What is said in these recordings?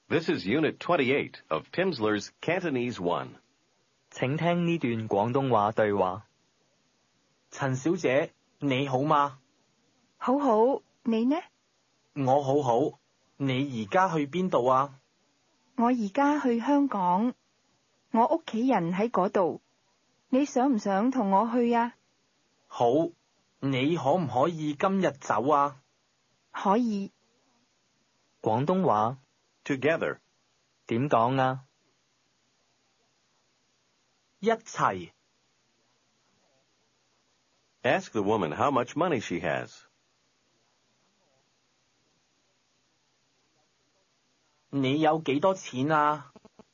This is Unit 28 of Pimsleur's Cantonese 1. 請聽呢段廣東話對話。 陳小姐，你好嗎？ 好好，你呢？ 我好好。你而家去邊度啊？ 我而家去香港，我屋企人喺嗰度。你想唔想同我去啊？ 好，你可唔可以今日走啊？ 可以。 廣東話 Together. 點講啊？ 一齊。 Ask the woman how much money she has. 你有幾多錢啊？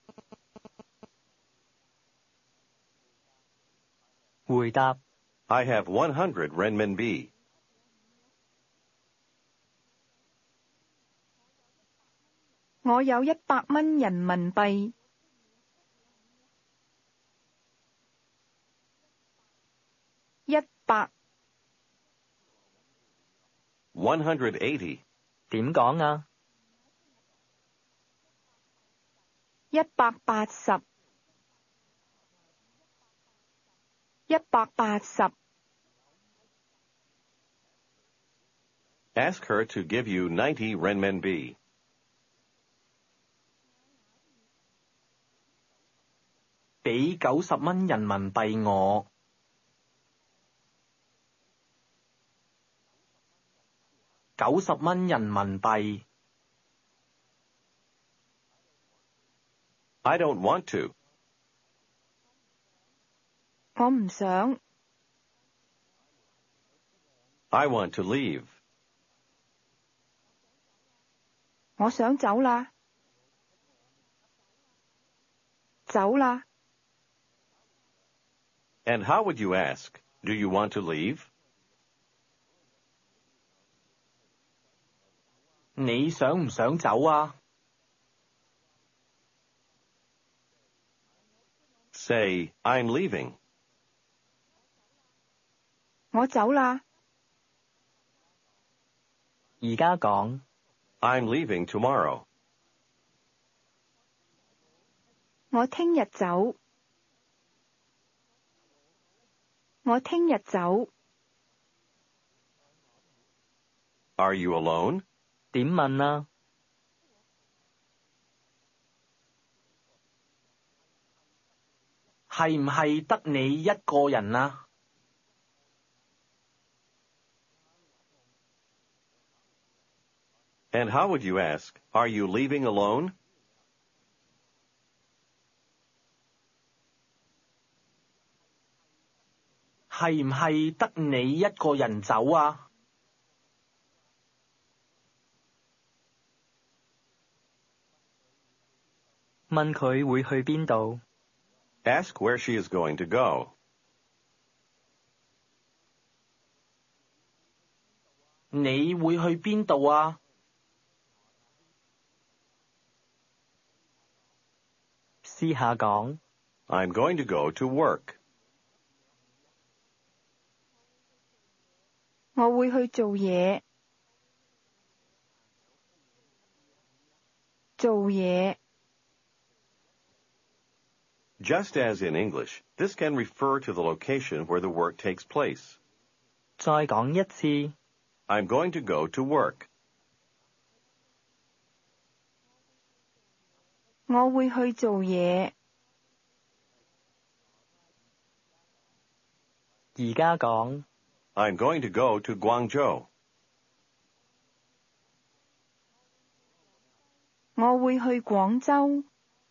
回答 I have 100 renminbi. 我有100蚊人民幣。100 180. 點講啊 ？180 180 Ask her to give you 90 renminbi. 俾90蚊人民幣我。90蚊人民幣。 I don't want to. 我唔想。 I want to leave. 我想走啦。走啦。 And how would you ask? Do you want to leave? 你想唔想走啊？ Say, I'm leaving. 我走啦。 而家講 I'm leaving tomorrow. 我聽日走。我聽日走。 Are you alone? 點問啊？ 係唔係得你一個人啊？ And how would you ask? Are you leaving alone? 係唔係得你一個人走啊？ 問佢會去邊度？ Ask where she is going to go. 你會去邊度啊？ 試下講 I'm going to go to work. 我會去做嘢。做嘢。 Just as in English, this can refer to the location where the work takes place. 再講一次 I'm going to go to work. 我會去做嘢。 而家講 I'm going to go to Guangzhou. 我會去廣州。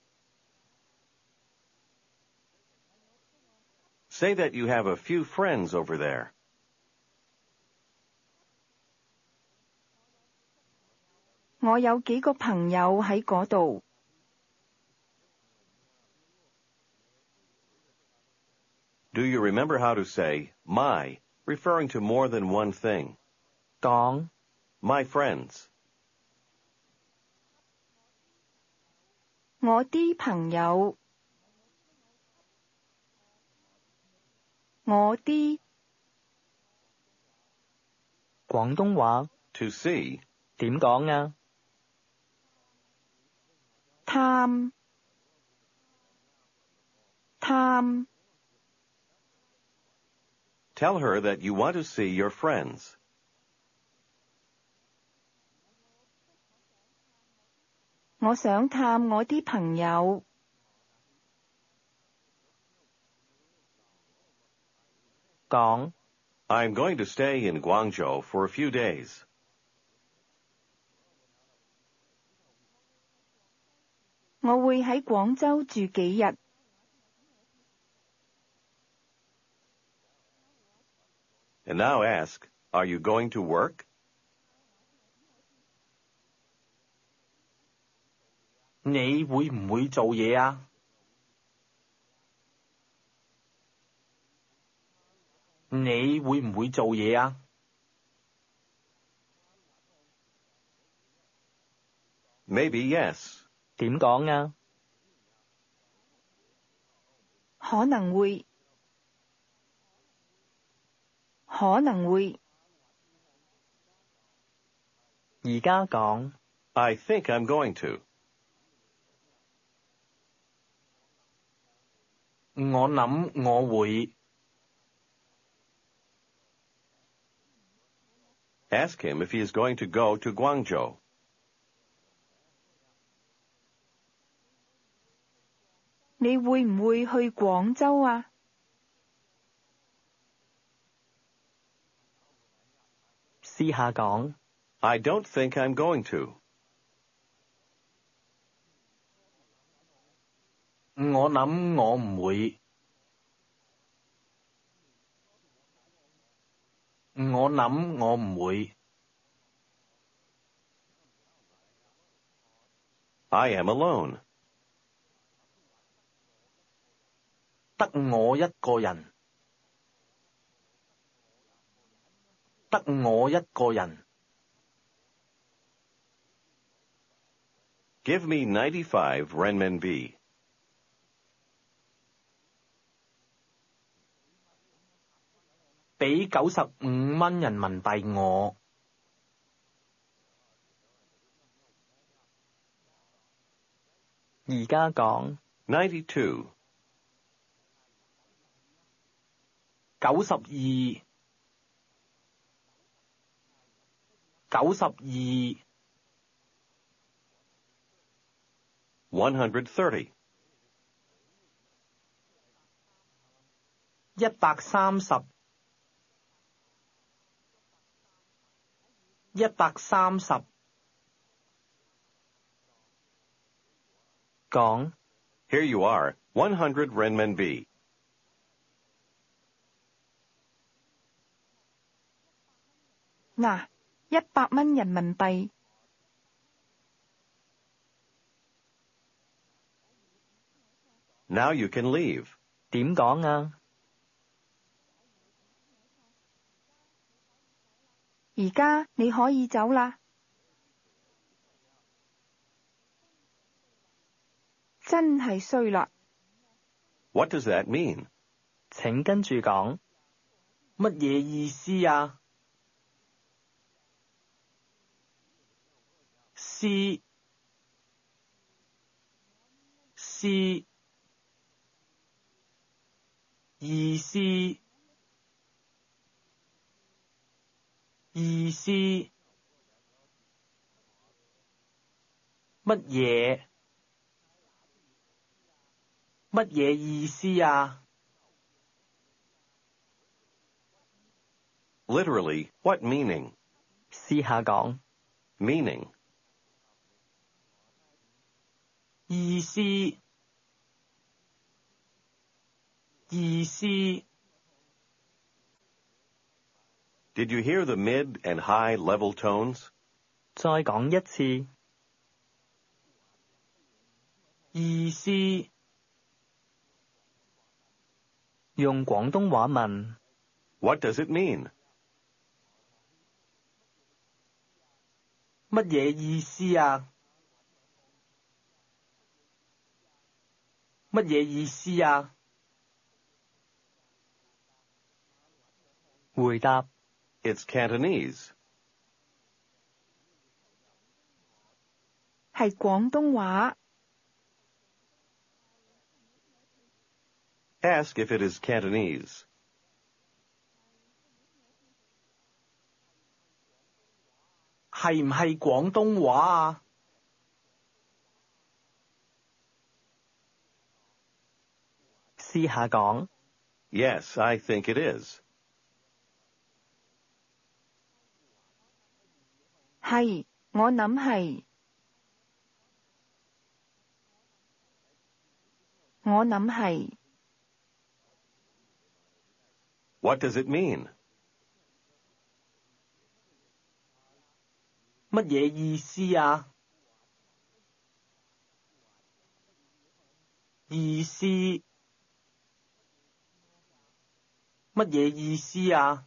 Say that you have a few friends over there. 我有幾個朋友喺嗰度。 Do you remember how to say my, referring to more than one thing? 講 My friends. 我啲朋友。我啲。 廣東話 To see. 點講啊？ 探探 Tell her that you want to see your friends. 我想探我啲朋友。 講 I'm going to stay in Guangzhou for a few days. 我會喺廣州住幾日。 And now ask, are you going to work? 你會唔會做嘢啊？你會唔會做嘢啊？ Maybe yes. 點講啊？ 可能會。可能會。 而家講 I think I'm going to. 我諗我會。 Ask him if he is going to go to Guangzhou. 你會唔會去廣州啊？ 試下講 I don't think I'm going to. 我諗我唔會。我諗我唔會。 I am alone. 得我一個人。得我一個人。 Give me 95 renminbi. 俾95蚊人民幣我。 而家講 92. 92。92。 130. 130。130。 講 Here you are, 100 renminbi. 嗱，100蚊人民幣。 Now you can leave. 點講啊？ 而家你可以走啦。真係衰啦。 What does that mean? 請跟住講乜嘢意思啊？C 意思乜嘢意思啊？ Literally, what meaning? 試下講 Meaning. 意思 Did you hear the mid and high level tones? 再講一次意思用廣東話問 What does it mean? 乜嘢意思啊？乜嘢意思啊？ 回答 It's Cantonese. 係廣東話。 Ask if it is Cantonese. 係唔係廣東話啊？ 試下講。 Yes, I think it is. 係，我諗係。我諗係。 What does it mean? 乜嘢意思啊？意思，乜嘢意思啊？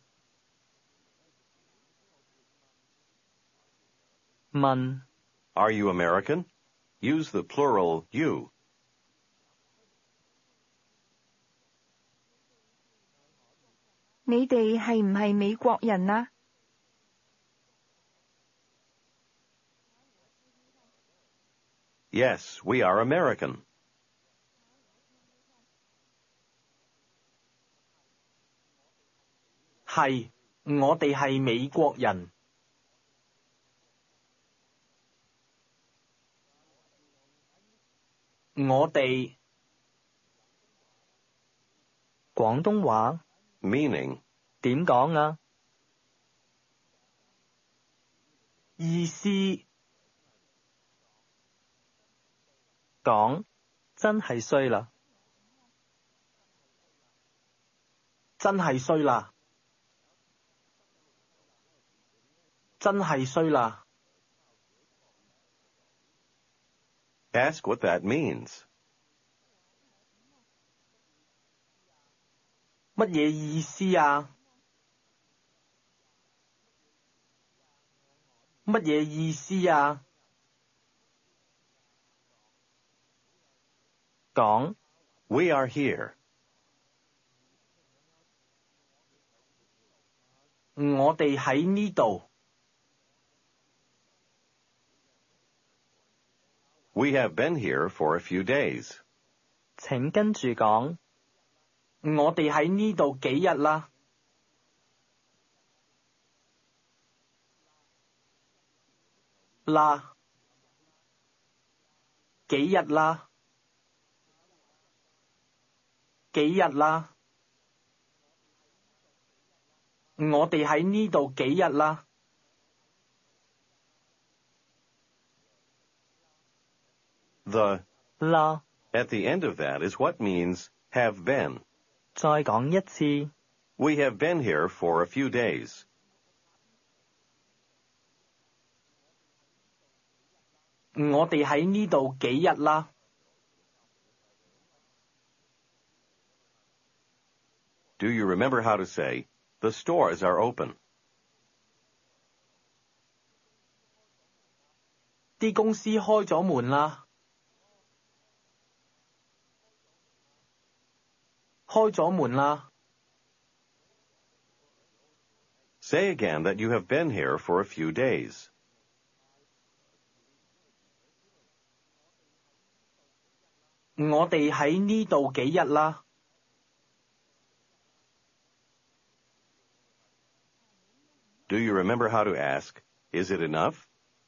問 Are you American? Use the plural you. 你哋係唔係美國人啊？ Yes, we are American. 係，我哋係美國人。我哋廣東話 Meaning, 點講啊？ 意思， 講真係衰啦。 真係衰啦。真係衰啦。 ask what that means. 乜嘢意思啊？乜嘢意思啊？ 講 We are here. 我哋喺呢度。 We have been here for a few days. 請跟住講。 我哋喺呢度幾日啦？啦，幾日啦？幾日啦？我哋喺呢度幾日啦？ The 啦， at the end of that is what means have been. 再講一次。 We have been here for a few days. 我哋喺呢度幾日啦？ Do you remember how to say, the stores are open? 啲公司開咗門啦。開咗門啦。 Say again that you have been here for a few days. 我哋喺呢度幾日啦？ Do you remember how to ask, is it enough?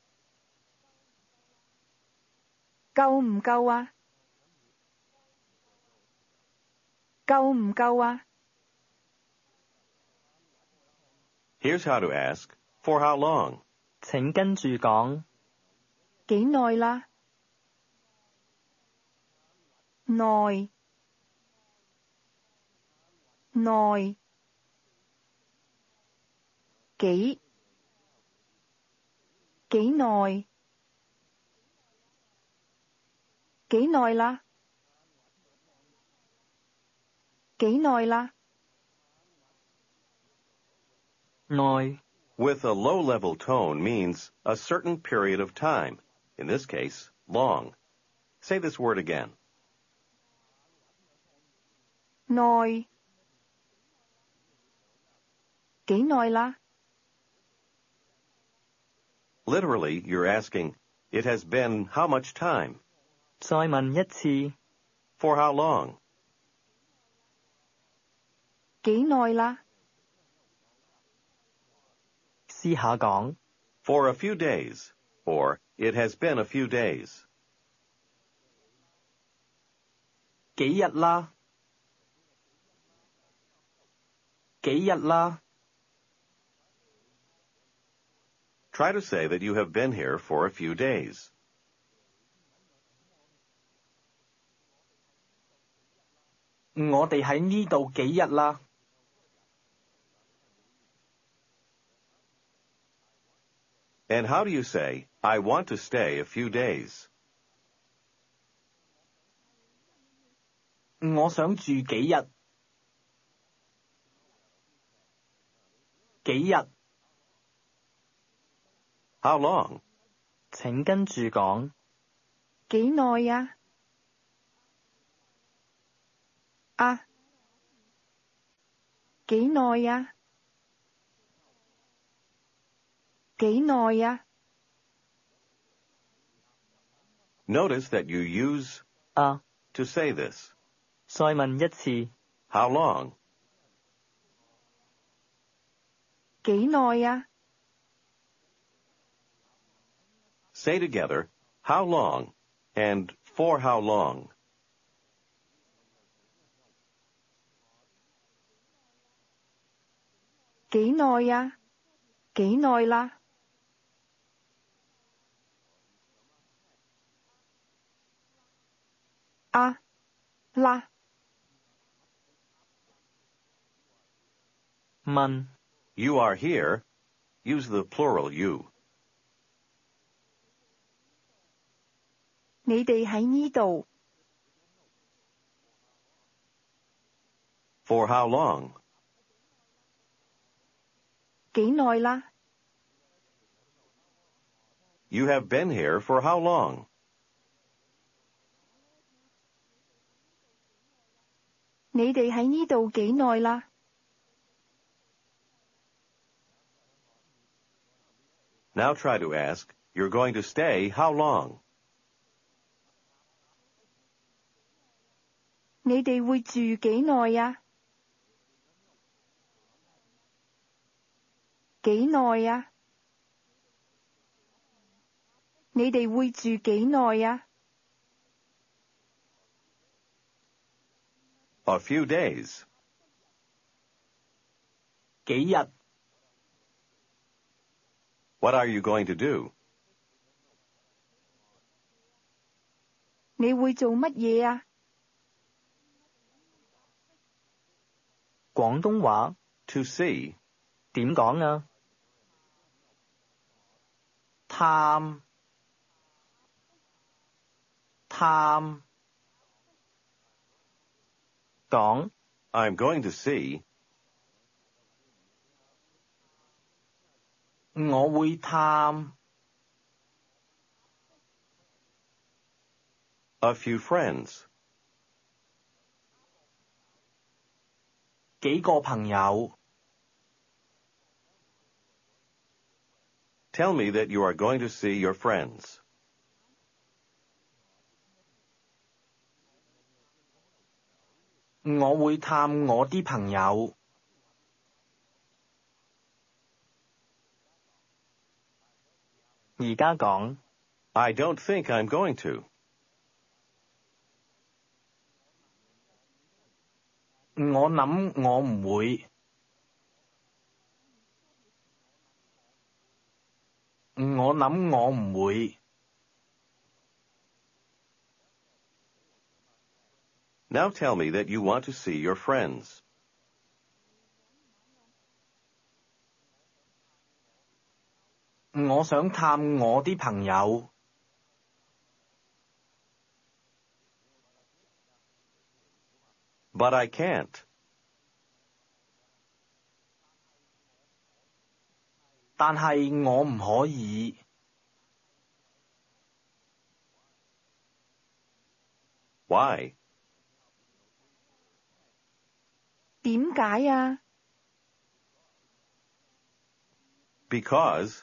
夠唔夠啊？夠唔夠啊？ Here's how to ask, for how long? 請跟住講。 幾耐啦？耐耐幾耐幾耐啦？幾耐啦？ 耐 With a low-level tone means a certain period of time. In this case, long. Say this word again. 耐幾耐啦？ Literally, you're asking, it has been how much time? 再問一次。 For how long? 幾耐啦？ 試下講， For a few days, or it has been a few days. 幾日啦？幾日啦？ Try to say that you have been here for a few days. 我哋喺呢度幾日啦？ And how do you say, I want to stay a few days? 我想住幾日？幾日？ How long? 請跟住講， 幾耐呀？啊，幾耐呀？幾耐呀？ Notice that you use 啊， to say this. 再問一次， How long? 幾耐呀？ Say together, how long, and for how long. 幾耐呀？幾耐啦？啊，啦， 問， You are here. Use the plural you. 你哋喺呢度， For how long? 幾耐啦？ You have been here for how long? 你哋喺呢度幾耐啦？ Now try to ask, you're going to stay how long? 你哋會住幾耐呀？幾耐呀？你哋會住幾耐呀？ A few days. 幾日？ What are you going to do? 你會做乜嘢呀？ 廣東話 To see. 點講啊？ 探講， I'm going to see. 我會探 A few friends. 幾個朋友。 Tell me that you are going to see your friends. 我會探我啲朋友。 而家講， I don't think I'm going to. 我諗我唔會。我諗我唔會。 Now tell me that you want to see your friends. 我想探我啲朋友。 But I can't. 但係我唔可以。 Why? 點解呀？ Because.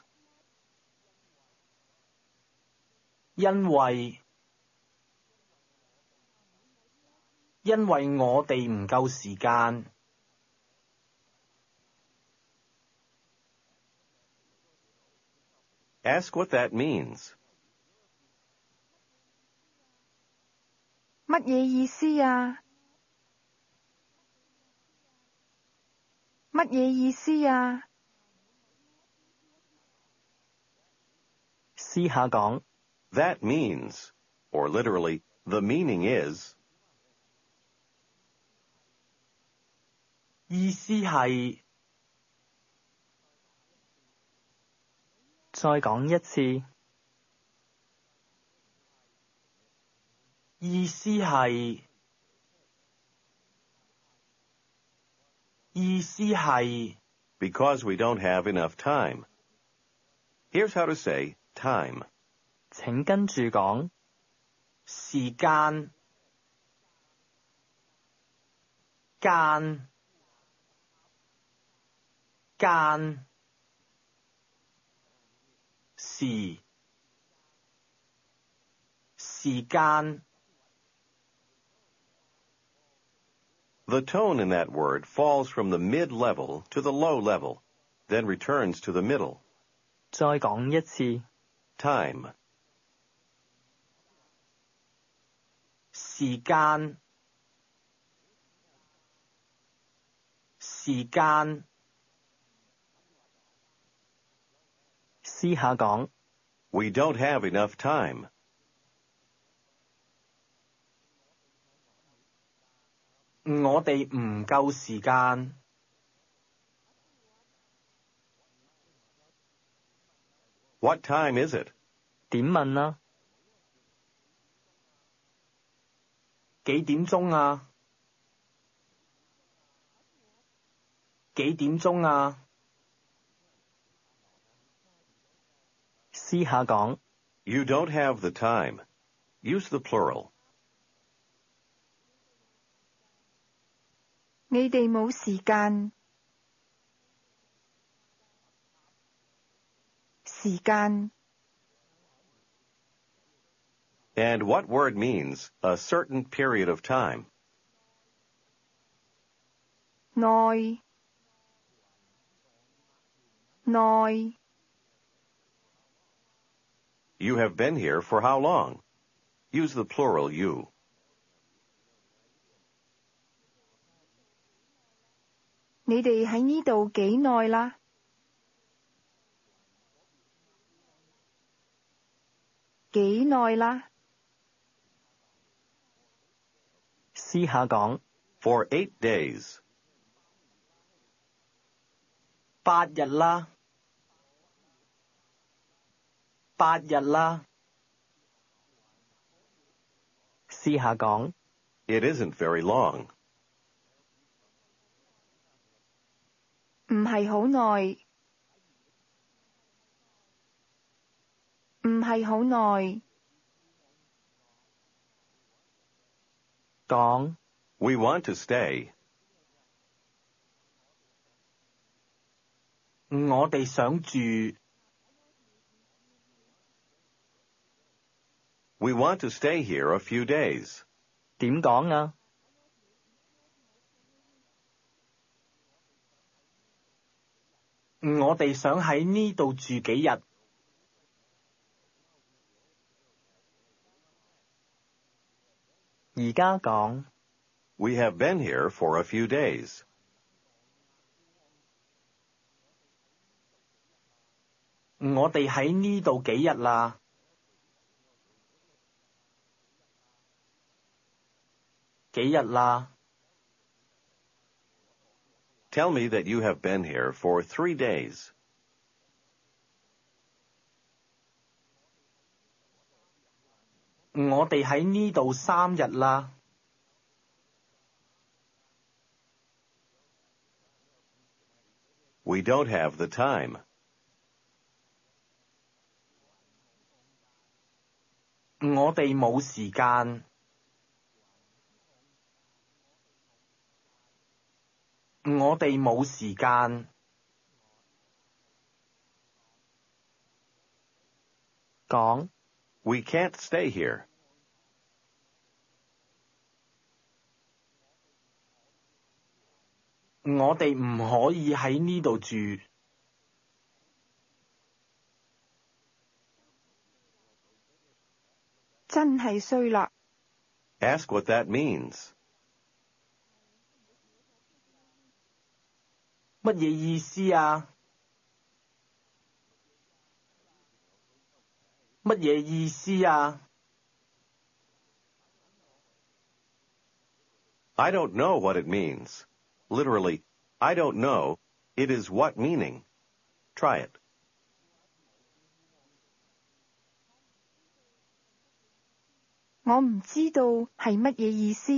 因為我哋唔夠時間。 Ask what that means. 乜嘢意思啊？乜嘢意思啊？ 試下講， That means, or literally, the meaning is, 意思係， 再講一次， 意思係，意思係， because we don't have enough time. Here's how to say time. 請跟住講， 時間，間，間，時，時間。 The tone in that word falls from the mid-level to the low level, then returns to the middle. 再講一次， Time. 時間，時間， 試下講， We don't have enough time. 我哋唔夠時間。 What time is it? 點問啊？ 幾點鐘啊？幾點鐘啊？ 試下講， You don't have the time. Use the plural. 你哋冇時間。時間， And what word means a certain period of time? 耐，耐， You have been here for how long? Use the plural you. 你哋喺呢度幾耐啦？幾耐啦？ 試下講， For 8 days. 8日啦，8日啦。 試下講， It isn't very long. 唔係好耐，唔係好耐。 講， We want to stay. 我哋想住， We want to stay here a few days. 點講啊？ 我哋想喺呢度住幾日。 而家講， We have been here for a few days. 我哋喺呢度幾日啦？幾日啦？ Tell me that you have been here for 3 days. 我哋喺呢度3日啦。 We don't have the time. 我哋冇時間。我哋冇時間。 講， We can't stay here. 我哋唔可以喺呢度住。 真係衰啦。 Ask what that means. 乜嘢意思啊？乜嘢意思啊？ I don't know what it means. Literally, I don't know. It is what meaning? Try it. 我唔知道係乜嘢意思。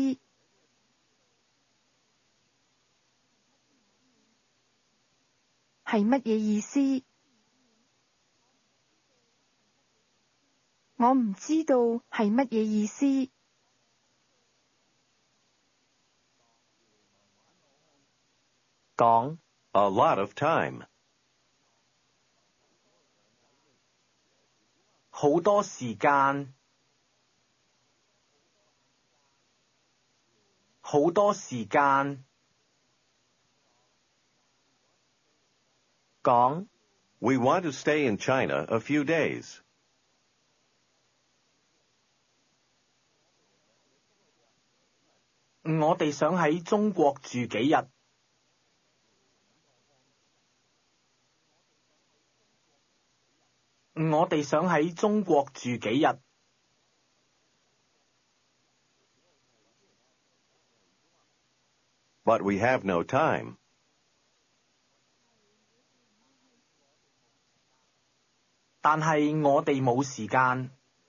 係乜嘢意思？我唔知道係乜嘢意思。 講 A lot of time. 好多時間，好多時間。 講 We want to stay in China a few days. 我哋想喺中國住幾日。我哋想喺中國住幾日。 But we have no time. 但係我哋冇時間。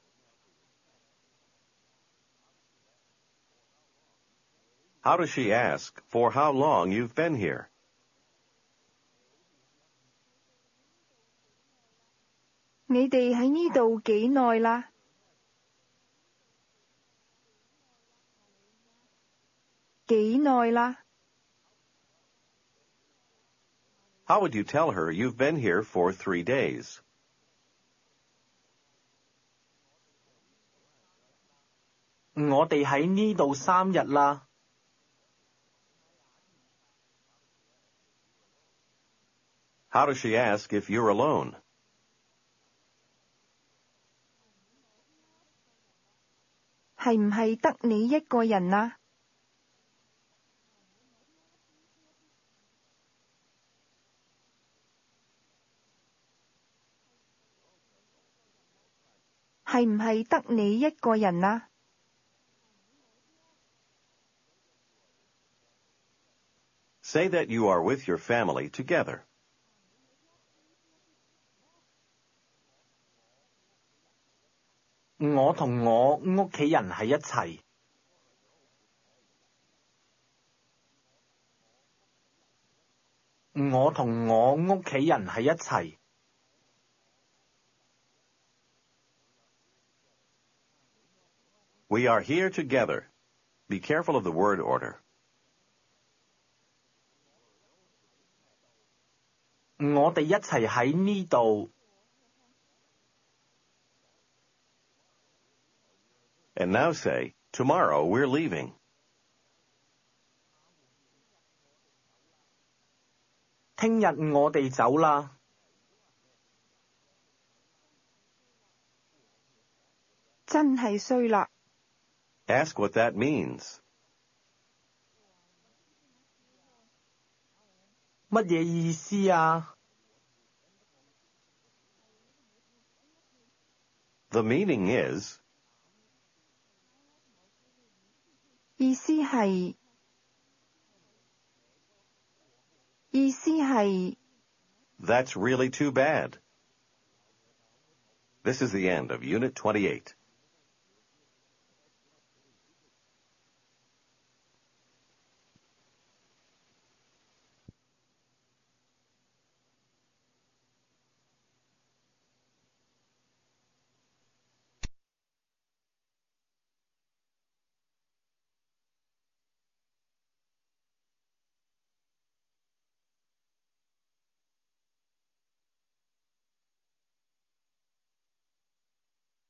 How does she ask for how long you've been here? 你哋喺呢度幾耐啦？幾耐啦？ How would you tell her you've been here for 3 days? 我哋喺呢度3日啦。 How does she ask if you're alone? 係唔係得你一個人啊？係唔係得你一個人啊？ Say that you are with your family together. 我同我屋企人喺一齊。我同我屋企人喺一齊。 We are here together. Be careful of the word order. 我哋一齊喺呢度。 And now say, tomorrow we're leaving. 聽日我哋走啦。 真係衰啦。 Ask what that means. 乜嘢意思啊？ The meaning is, 意思係 that's really too bad. This is the end of Unit 28.